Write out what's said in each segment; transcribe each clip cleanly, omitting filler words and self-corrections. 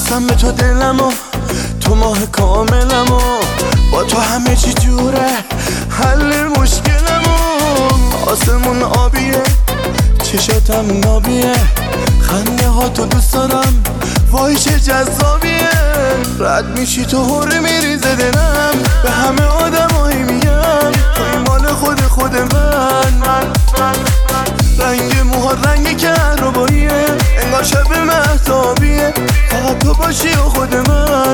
بستم به تو دلمو، تو ماه کاملمو، با تو همه چی جوره، حل مشکلمو. آسمون آبیه، چشاتم نابیه، خنده ها تو دوست دارم، وای چه جذابیه. رد میشی تو هره میریزه دلم، به همه آدمایی میگم توی مال خود من. رنگ موها رنگ کهرباییه، انگار شب مهتابیه، فقط تو باشی و خود من.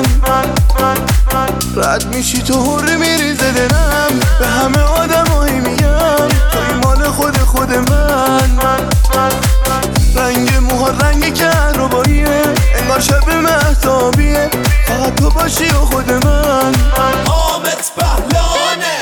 رد میشی تو هره میریزه دلم، به همه آدمایی میگم توی مال خود من. رنگ موها رنگ کهرباییه، انگار شب مهتابیه، فقط تو باشی و خود من. حامد پهلوانه.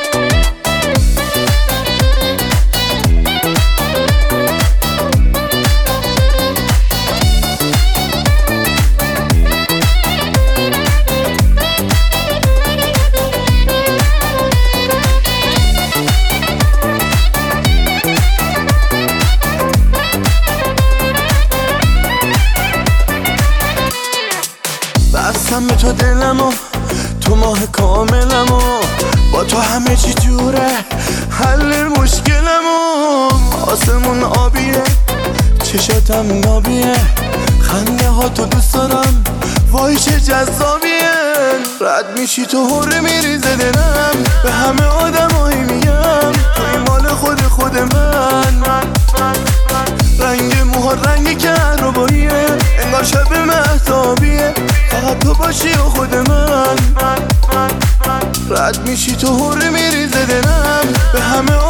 بستم به تو دلمو، تو ماه کاملمو، با تو همه چی جوره، حل مشکلمو. آسمون آبیه، چشاتم نابیه، خنده ها تو دوست دارم، وای چه جذابیه. رد میشی تو هره میریزه دلم، به همه آدمایی میگم توی مال خود من. رنگ موها رنگ کهرباییه، انگار شب مهتابیه، فقط تو باشی و خود من. رد میشی تو هره میریزه دلم، به همه